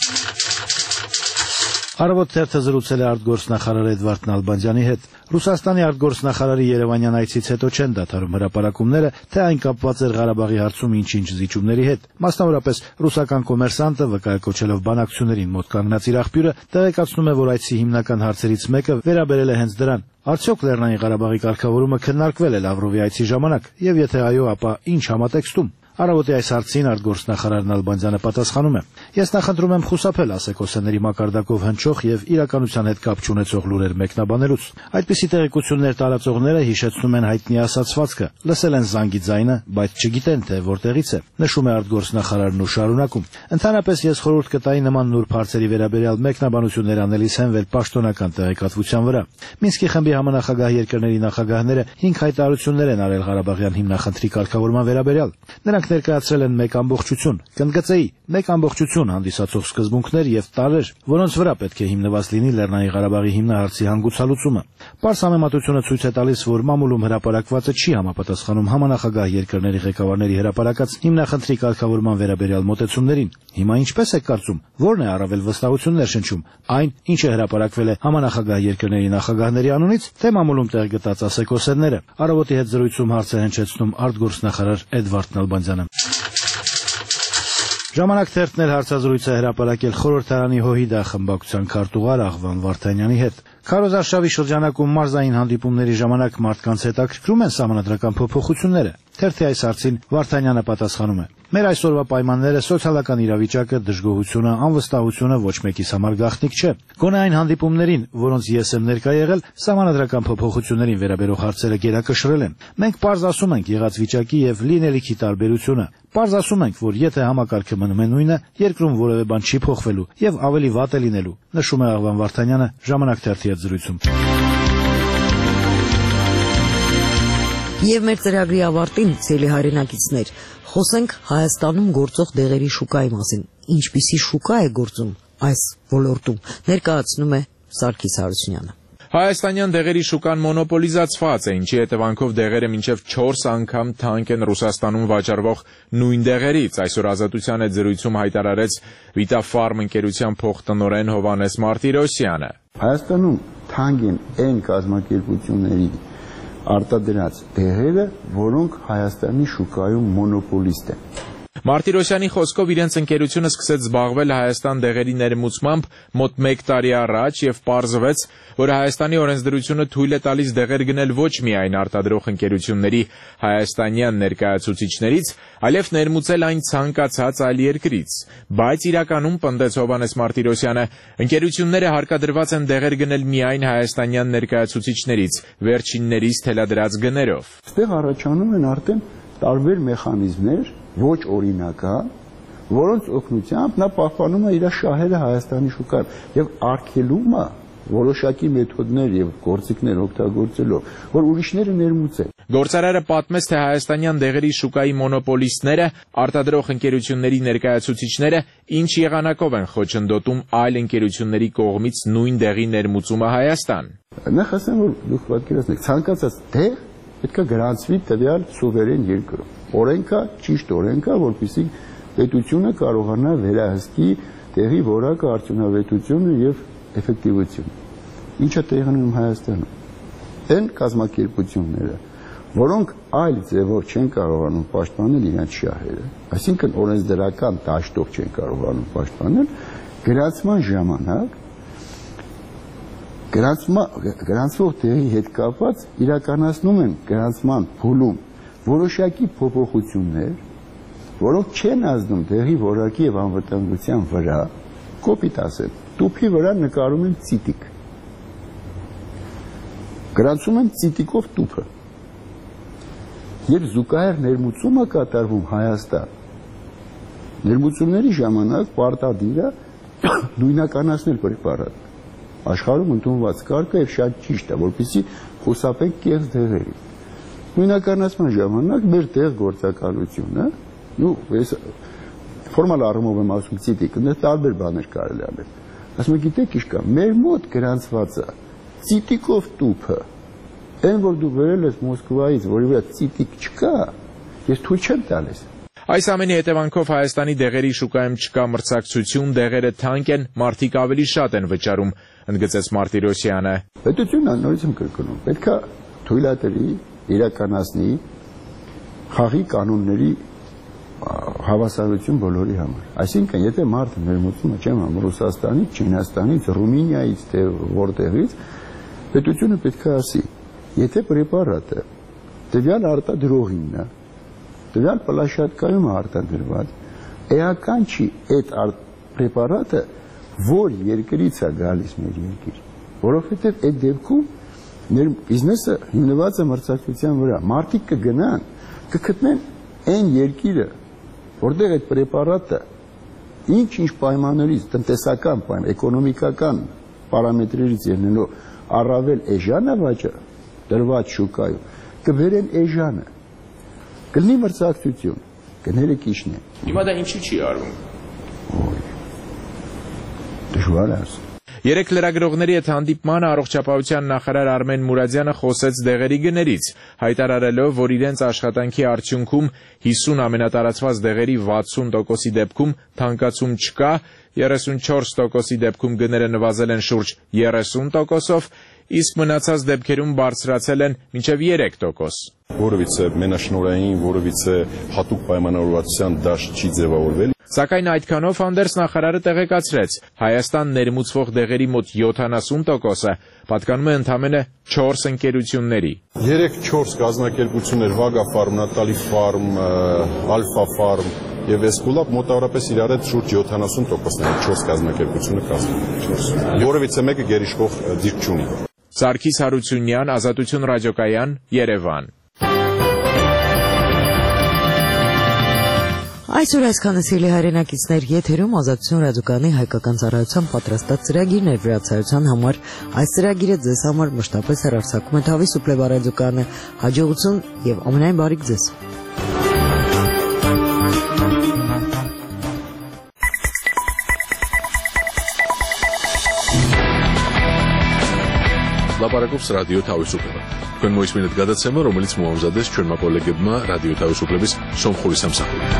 Առավոտ թերթը զրուցել է արտգործնախարար Էդվարդ Նալբանդյանի հետ։ Ռուսաստանի արտգործնախարարի Երևանյան այցից հետո չեն դադարում հրապարակումները, թե այն կապված էր Ղարաբաղի հարցում ինչ-ինչ զիջումների հետ։ Մասնավորապես ռուսական կոմերսանտը, վկայակոչելով բանակցություններին մոտ կանգնած իր աղբյուրը, տեղեկացնում է, որ այցի հիմնական հարցերից մեկը վերաբերել է հենց դրան. Արդյոք Լեռնային Ղարաբաղի կարգավորումը քննարկվել է Լավրովի այցի ժամանակ, եւ եթե այո, ապա ինչ համատեքստում։ Առավոտի այս հարցին արտգործնախարար Նալբանդյանը պատասխանում է. Ես նախընտրում եմ խուսափել ասեկոսեների մակարդակով հնչող եւ իրականության հետ կապ չունեցող լուրեր մեկնաբանելուց։ Այդպիսի տեղեկություններ տարածողները հիշեցնում են հայտնի ասացվածքը. լսել են զանգի ձայնը, բայց չգիտեն, թե որտեղից է, նշում է արտգործնախարարն ու շարունակում. Ընդհանրապես ես խորհուրդ կտայի նման նուրբ հարցերի վերաբերյալ մեկնաբանություններ անելիս հենվել պաշտոնական տեղեկատվության վրա։ Մինսկի խմբի համանախագահ երկրների նախագահները հինգ հայտարարություններ են արել Ղարաբաղյան հիմնախնդրի կարգավորման վերաբերյալ։ Նրանք ներկայացրել են մեկ ամբողջություն, կընդգծեի, մեկ ամբողջություն հանդիսացող սկզբունքներ եւ տարրեր, որոնց վրա պետք է հիմնված լինի Լեռնային Ղարաբաղի հիմնահարցի հանգուցալուծումը։ Պարզ համեմատությունը ցույց է տալիս, որ մամուլում հրապարակվածը չի համապատասխանում համանախագահ երկրների ղեկավարների հրապարակած հիմնախնդրի կարգավորման վերաբերյալ մոտեցումներին։ Հիմա ինչպես եք կարծում, ո՞րն է առավել վստահություններ շնչում, այն, ինչը հրապարակվել է համանախագահ երկրների նախագահների անունից, թե մամուլում տեղ գտած ասեկոսերները։ Առավոտի հետ զրույցում հարց է հնչեցնում արտգործնախարար Էդվարդ Նալբանդյանը։ Ժամանակ թերթն էլ հարցազրույց է հրապարակել խորհրդարանի ՀՅԴ խմբակցության քարտուղար Աղվան Վարդանյանի հետ։ Քարոզարշավի շրջանակում մարզային հանդիպումների ժամանակ մարդկանց հետաքրքրում են սահմանադրական փոփոխությունները։ Թերթի այս հարցին Վարդանյանը պատասխանում է. Մեր այսօրվա պայմանները, սոցիալական իրավիճակը, դժգոհությունը, անվստահությունը ոչ մեկիս համար գաղտնիք չէ։ Գոնե այն հանդիպումներին, որոնց ես եմ ներկա եղել, սահմանադրական փոփոխություններին վերաբերող հարցերը գերակշռել են։ Մենք պարզ ասում ենք եղած վիճակի եւ լինելիքի տարբերությունը։ Պարզ ասում ենք, որ եթե համակարգը մնում է նույնը, երկրում որևէ բան չի փոխվելու եւ ավելի վատ է լինելու, նշում է Աղվան Վարդանյանը ժամանակ թերթի հետ զրույցում։ Եվ մեր ծրագրի ավարտին, ցելի հայրենակիցներ, խոսենք Հայաստանում գործող դեղերի շուկայի մասին։ Ինչպիսի շուկա է գործում այս ոլորտում, ներկայացնում է Սարգիս Հարությունյանը։ Հայաստանյան դեղերի շուկան մոնոպոլիզացված է, ինչի հետևանքով դեղերը մինչև չորս անգամ թանկ են Ռուսաստանում վաճառվող նույն դեղերից։ Այսօր Ազատության հետ զրույցում հայտարարեց Վիտաֆարմ ընկերության փոխտնօրեն Հովհաննես Մարտիրոսյանը։ Հայաստանում թանկ են այն կազմակերպությունների արտադրած դեղերը, որոնք Հայաստանի շուկայում մոնոպոլիստ են։ Մարտիրոսյանի խոսքով իրենց ընկերությունը սկսեց զբաղվել Հայաստան դեղերի ներմուծմամբ մոտ մեկ տարի առաջ եւ պարզվեց, որ Հայաստանի օրենսդրությունը թույլ է տալիս դեղեր գնել ոչ միայն արտադրող ընկերությունների հայաստանյան ներկայացուցիչներից, այլև ներմուծել այն ցանկացած այլ երկրից, բայց իրականում պնդեց Հովհաննես Մարտիրոսյանը, ընկերությունները հարկադրված են դեղեր գնել միայն հայաստանյան ներկայացուցիչներից, վերջիններից թելադրած գներով։ Այստեղ առաջանում են արդեն տարբեր մեխանիզմներ, ոչ օրինական, որոնց օգնությամբ նա պահպանում է իր շահերը Հայաստանի շուկայում եւ արգելում է որոշակի մեթոդներ եւ գործիքներ օգտագործելով, որ ուրիշները ներմուծեն։ Գործարարը պատմեց, թե հայաստանյան դեղերի շուկայի մոնոպոլիստները, արտադրող ընկերությունների ներկայացուցիչները ինչ եղանակով են խոչընդոտում այլ ընկերությունների կողմից նույն դեղի ներմուծումը Հայաստան։ Նախ ասեմ, որ դուք պատկերացնեք, ցանկացած դեղ պետք է գրանցվի տվյալ սուվերեն երկրում։ Օրենքա, ճիշտ օրենքա, որպեսզի պետությունը կարողանա վերահսկի տեղի որակը, արդյունավետությունը եւ էֆեկտիվությունը։ Ինչը տեղի ունենում Հայաստանում։ Այն կազմակերպությունները, որոնք այլ ձևով չեն կարողանում պաշտպանել իրենց շահերը, այսինքն օրենսդրական դաշտով չեն կարողանում պաշտպանել, գրանցման ժամանակ գրանցվող տեղի հետ կապված իրականացնում են գրանցման փուլում որոշակի փոփոխություններ, որոնք չեն ազդում դեղի որակի եւ անվտանգության վրա, կոպիտ ասեմ, տուփի վրա նկարում են ցիտիկ։ Գրանցում են ցիտիկով տուփը։ Երբ զուգահեռ ներմուծումը կատարվում Հայաստան, ներմուծումների ժամանակ պարտադիր է նույնականացնել պրեպարատը։ Աշխարհում ընդունված կարգը եւ շատ ճիշտ է, որպեսզի խուսափենք կեղծ դեղերի։ Նույնականացման ժամանակ մեր տեղ գործակալությունը, ու ես ֆորմալ առումով եմ ասում ցիտիկ, դա տարբեր բաներ կարելի անել։ Ասում եք, գիտեք ինչ կա, մեր մոտ գրանցված է ցիտիկով տուփը, այն որ դու վերել ես Մոսկվայից, որի վրա ցիտիկ չկա, ես թույլ չեմ տալիս։ Այս ամենի հետևանքով Հայաստանի դեղերի շուկայում չկա մրցակցություն, դեղերը թանկ են, մարդիկ ավելի շատ են վճարում, ընդգծեց Մարտիրոսյանը։ Պետությունը նորից եմ կրկնում, պետք է թույլատրի իրականացնի խաղի կանոնների հավասարություն բոլորի համար։ Այսինքն, եթե մարդը ներմուծում է, չեմ անում, Ռուսաստանից, Չինաստանից, Ռումինիայից, թե որտեղից, պետությունը պետք է ասի, եթե պրեպարատը տվյալ արտադրողինն է, տվյալ պլաշատկայում է արտադրված, էական չի այդ պրեպարատը որ երկրից է գալիս մեր երկիր, որովհետև այդ դեպքում մեր բիզնեսը հիմնված է մրցակցության վրա, մարդիկ կգնան, կգտնեն այն երկիրը, որտեղ այդ պրեպարատը ինչ-ինչ պայմաններից, տնտեսական պայման, էկոնոմիկական պարամետրերից ելնելով առավել էժան է վաճառ դրված շուկայում, կբերեն էժանը, կլինի մրցակցություն, գները քիչն է։ Հիմա դա ինչի չի արվում։ Դժվար է ասել։ Երեք լրագրողների հետ հանդիպմանը առողջապահության նախարար Արմեն Մուրադյանը խոսեց դեղերի գներից, հայտարարելով, որ իրենց աշխատանքի արդյունքում հիսուն ամենատարածված դեղերի վաթսուն տոկոսի դեպքում թանկացում չկա, երեսունչորս տոկոսի դեպքում գները նվազել են շուրջ երեսուն տոկոսով, իսկ մնացած դեպքերում բարձրացել են մինչև երեք տոկոս։ Որևիցե մենաշնորհային, որևիցե հատուկ պայմանավորվածության դաշտ չի ձևավորվել։ Սակայն այդքանով հանդերձ նախարարը տեղեկացրեց, Հայաստան ներմուծվող դեղերի մոտ յոթանասուն տոկոսը պատկանում է ընդամենը չորս ընկերությունների։ երեք-չորս կազմակերպություններ՝ Վագա ֆարմ, Նատալի ֆարմ, Ալֆա ֆարմ եւ Էսկուլապ մոտավորապես իրար հետ շուրջ յոթանասուն տոկոսն է չորս կազմակերպությունը կազմում։ Որևիցե մեկը գերիշխող դիրք չունի։ Սարգիս Հարությունյան, Ազատություն ռադիոկայան, Երևան։ Այսօր այսքանը սիրելի հայրենակիցներ, եթերում Ազատություն ռադիոկայանի հայկական ծառայության պատրաստած ծրագիրն էր վրացայության համար։ Այս ծրագիրը ձեզ համար մշտապես հեռարձակում է Թավի Սուպլեվա ռադիոկայանը։ Հաջողություն եւ ամենայն բարիք ձեզ։ Լապարակով ռադիո Թավիսուպլեվա։ Քան մոյսմինդ գադացեմը, რომელიც մոամզադես չորմա կոլեգեբմա ռադիո Թավիսուպլեվիս սոմխորի սամսախորի։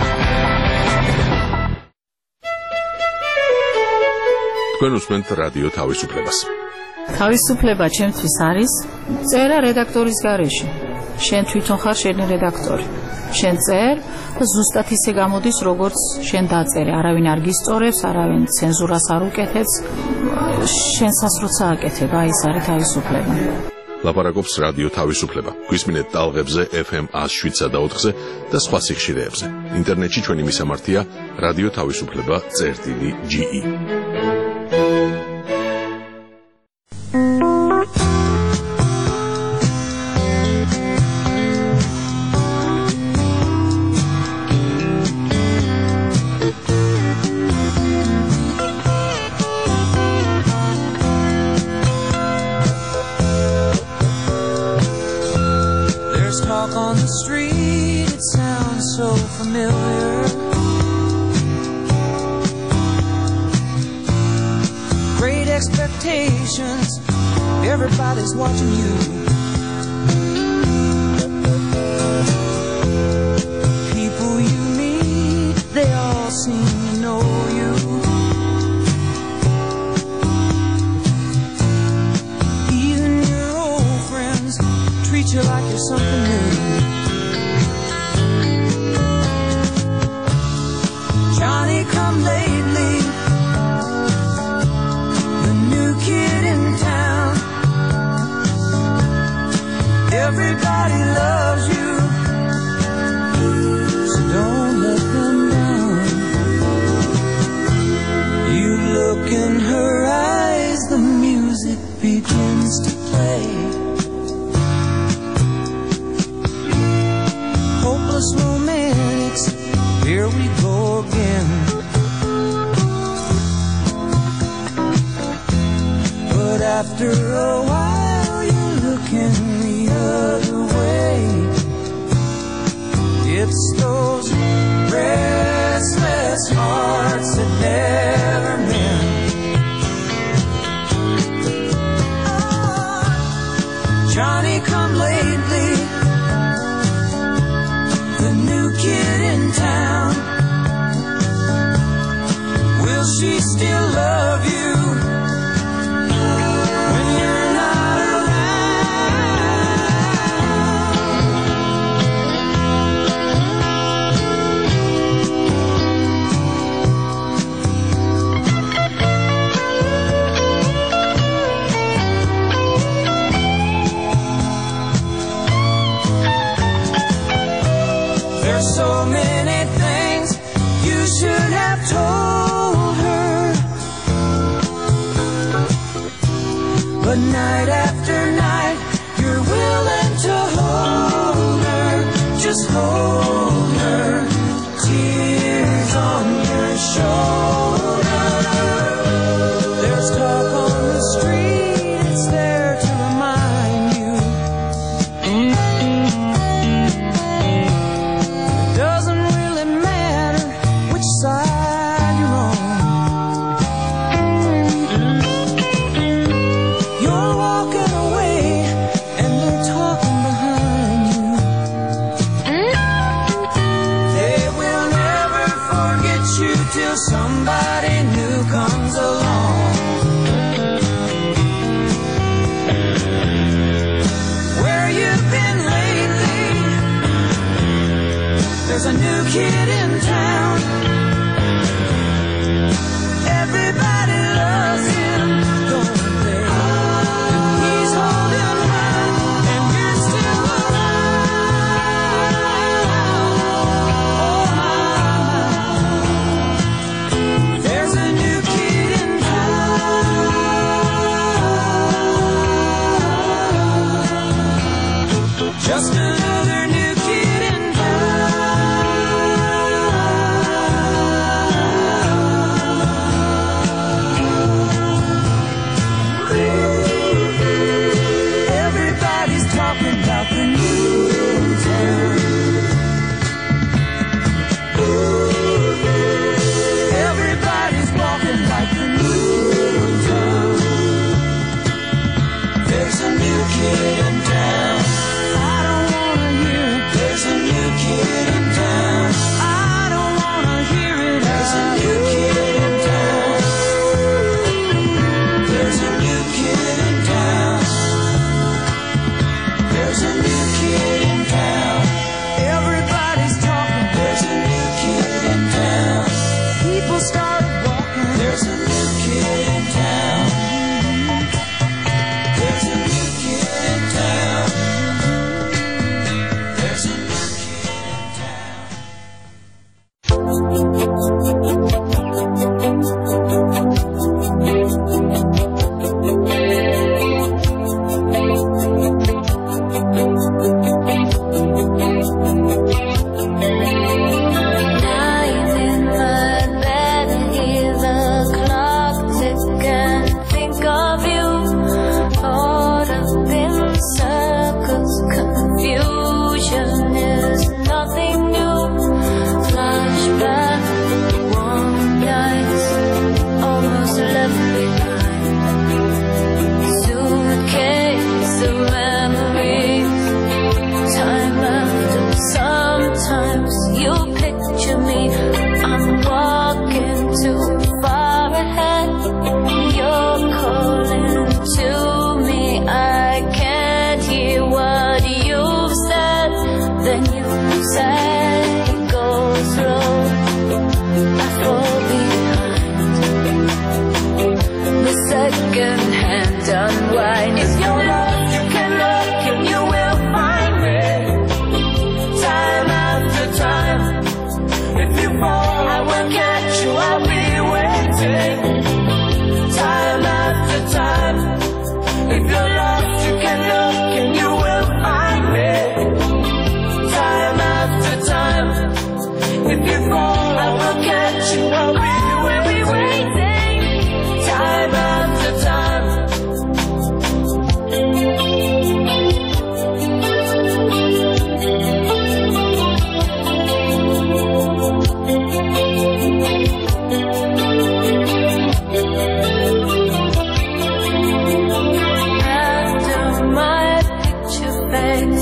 Քան ուսմենտ ռադիո Թավիսուպլևաս։ Თავისუფლება ჩემთვის არის წერა რედაქტორის გარეშე. შენ თვითონ ხარ შენი რედაქტორი. შენ წერ და ზუსტად ისე გამოდის, როგორც შენ დაწერე. არავინ არ გისწორებს, არავინ ცენზურას არ უკეთებს. შენსაც როცა აკეთებ, აი ეს არის თავისუფლება. ლაპარაკობს რადიო თავისუფლება. გვისმინეთ ტალღებზე ეფ ემ one oh seven და ოთხზე და სხვა სიხშირეებზე. ინტერნეტში ჩვენი მისამართია რადიო თავისუფლება წერტილი ჯი ი. On the street, it sounds so familiar. Great expectations, everybody's watching you. People you meet, they all seem to know you. Even your old friends treat you like you're something new. Johnny come lately, the new kid in town. Everybody loves you, so don't let them down. You look in her eyes, the music begins to play. Hopeless romantics, here we go again. But after a while you're looking the other way. It's those restless hearts that never mend. Oh, Johnny come lately, the new kid in town. Will she still love you when you're not There's so many things you should have told her, but night after night you're willing to hold her, just hold her, tears on your shoulder. There's talk on the street, it's there to remind you. It doesn't really matter which side you're on. You're walking away and they're talking behind you. They will never forget you till somebody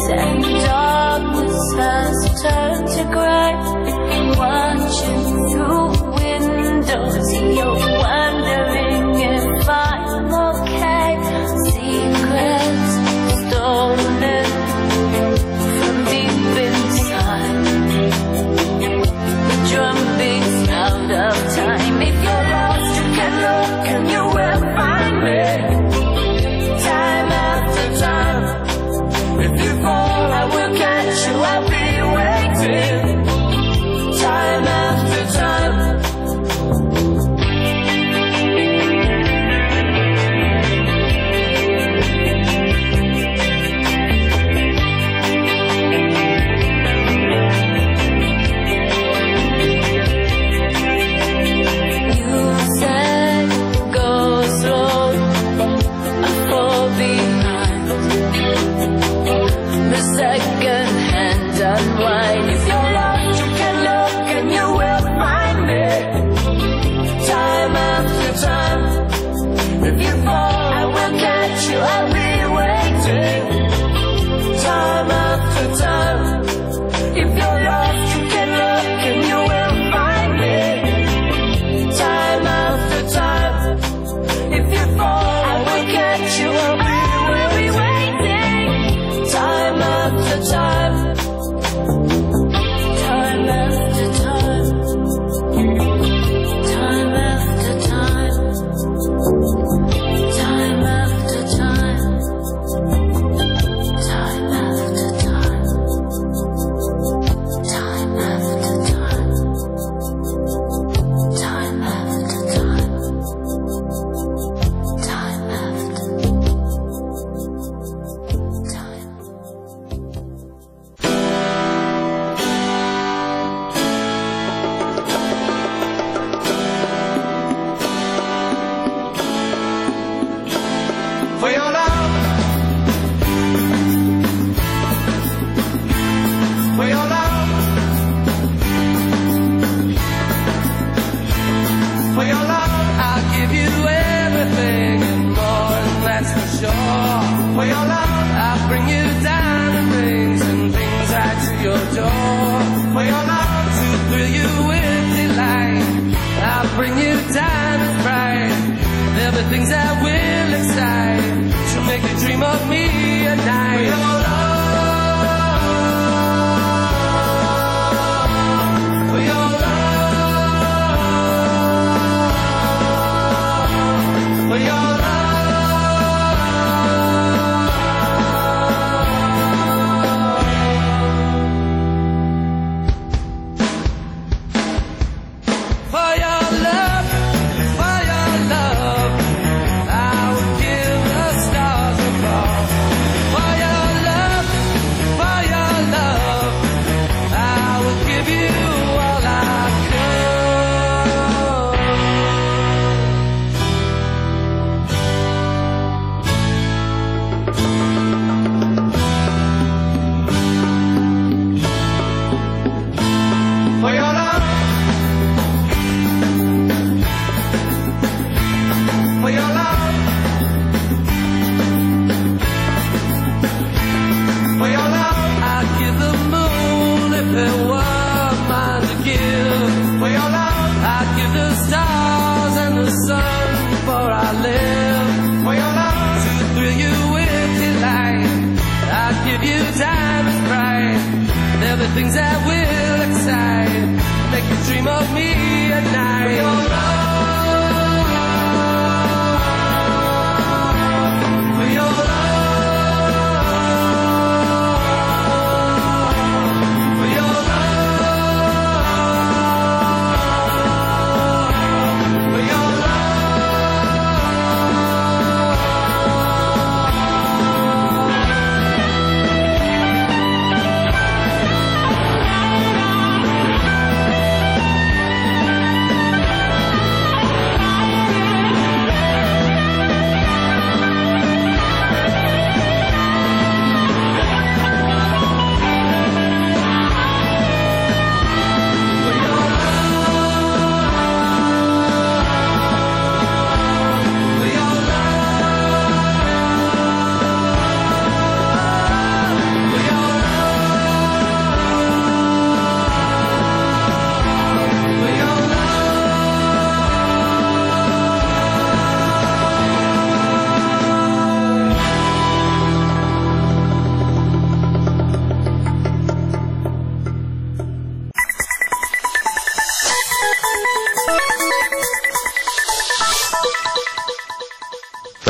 and darkness has turned to grey. Watching through windows, you're wondering if I'm okay. Secrets stolen from deep inside. The drum beats out of time. If you're lost, you can look and you will find me. Time after time. If you fall, I will.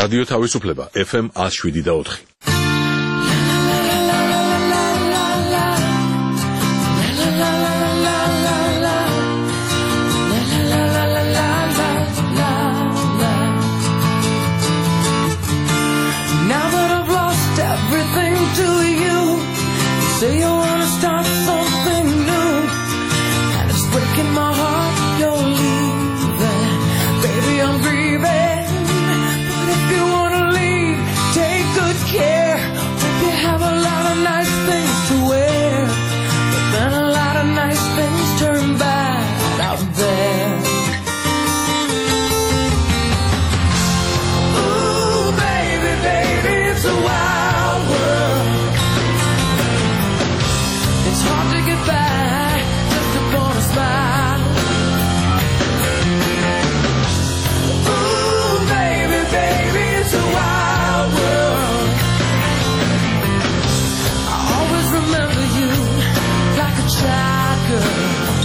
რადიო თავისუფლება ეფ ემ one oh seven და four. Now that I've lost everything to you, you say you wanna start something new, and it's breaking my heart you're leaving. Baby, I'm grieving, but if you wanna leave, take good care. Hope you have a lot of nice things to wear, but then a lot of nice things turn bad out there. It's a wild world. It's hard to get by just upon a smile. Ooh, baby, baby, it's a wild world. I always remember you like a child girl.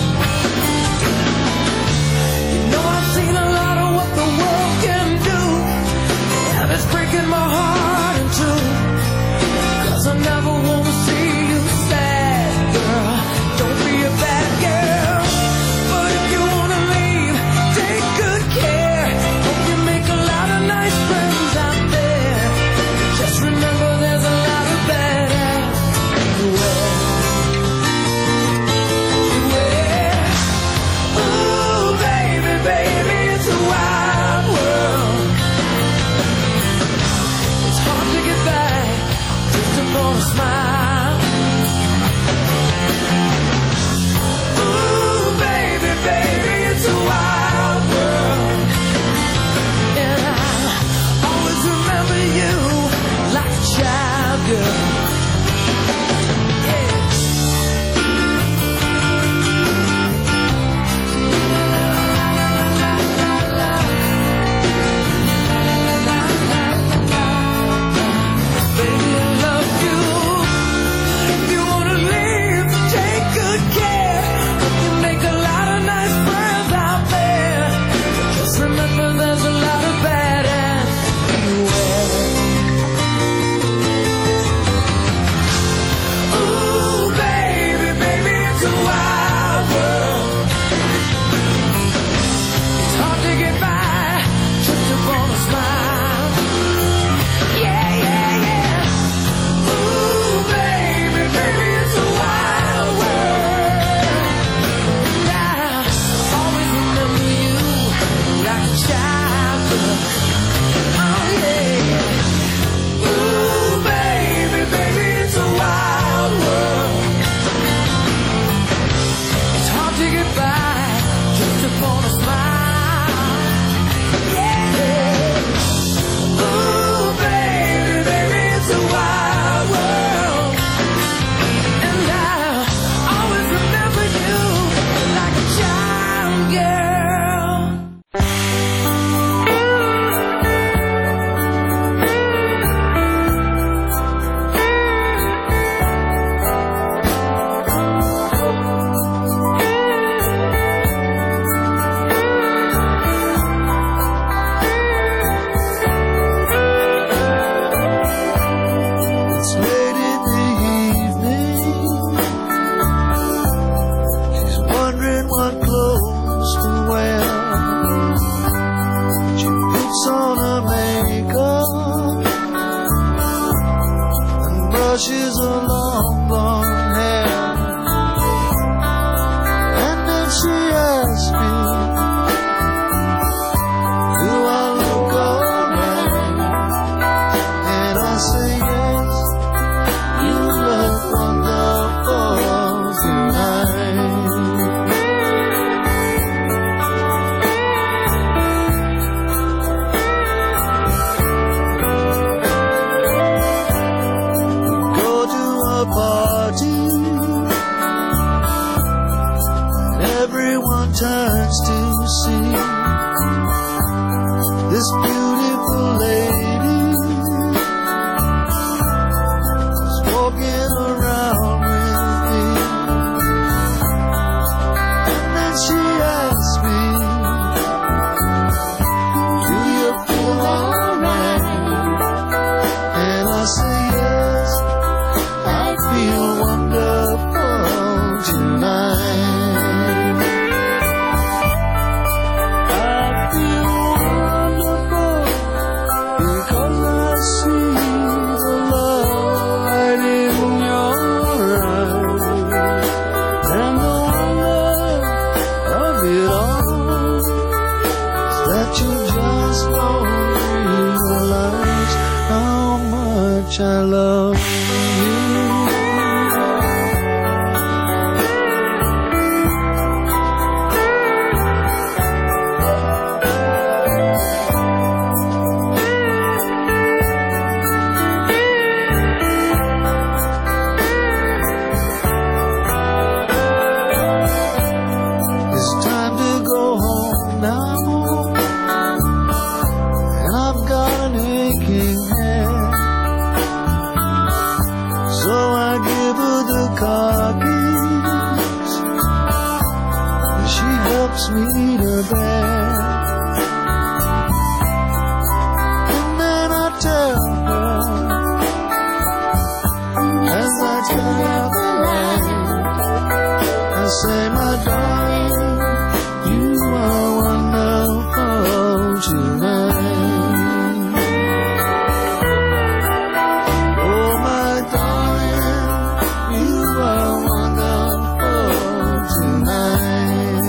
You know I've seen a lot of what the world can do, and it's breaking my heart in two, 'cause I never wanna see you sad, girl. Don't be a bad girl, but if you wanna leave, take good care. Hope you make a lot of nice friends out there. Just remember there's a lot of bad ass everywhere. Everywhere. Ooh, baby, baby, it's a wild world. much I love you. Me to bed, and then I tell her as I turn out the light, I say, my darling, you are wonderful tonight. Oh, my darling, you are wonderful tonight.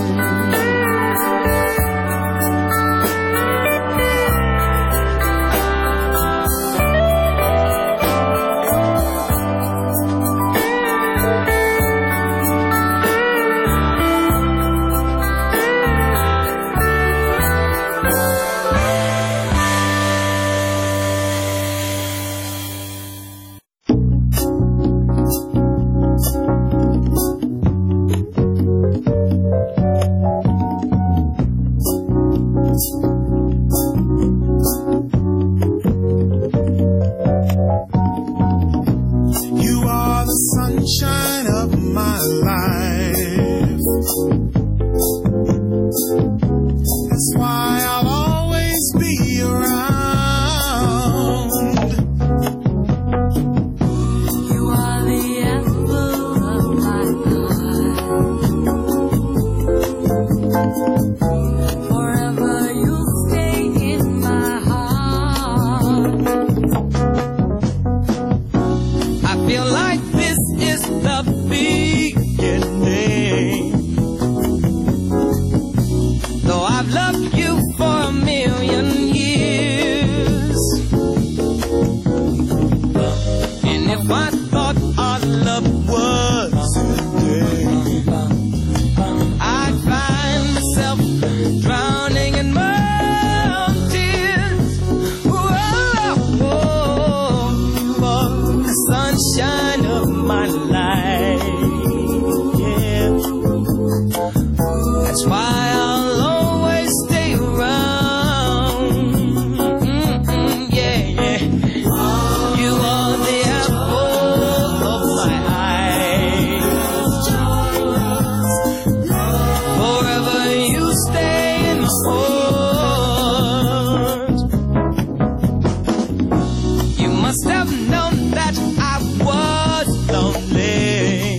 Sunshine of my life. That's why I'll always be around. You are the apple of my eye. Forever you'll stay in my heart. I feel like is the beginning. Though I've loved you for a million years, and if I thought our love was a day, I'd find myself drowning in my tears. Whoa, whoa, for the sunshine of my life, yeah. That's why I'll always stay around. Mm-mm, yeah, yeah. You are the apple of my eye. Forever you stay in my heart. You must have known that I was lonely,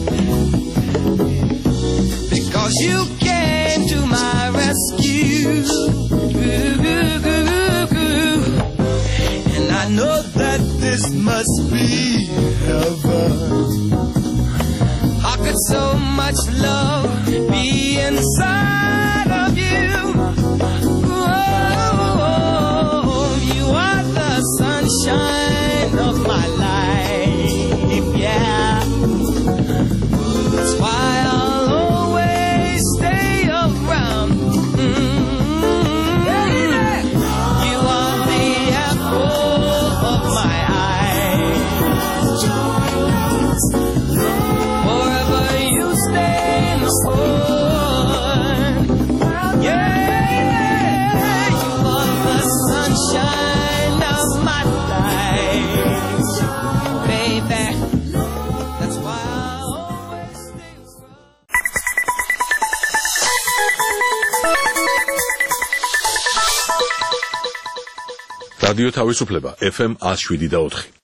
because you came to my rescue, and I know that this must be heaven. How could so much love be inside of you? Oh, you are the sunshine of my life, yeah. That's why I'll always stay around. Mm-hmm. You are the apple of my eye. Forever you stay in the heart. Yeah, you are the sunshine of my life, baby. That's why I'll always stay around. რადიო თავისუფლება ეფ ემ one oh seven და four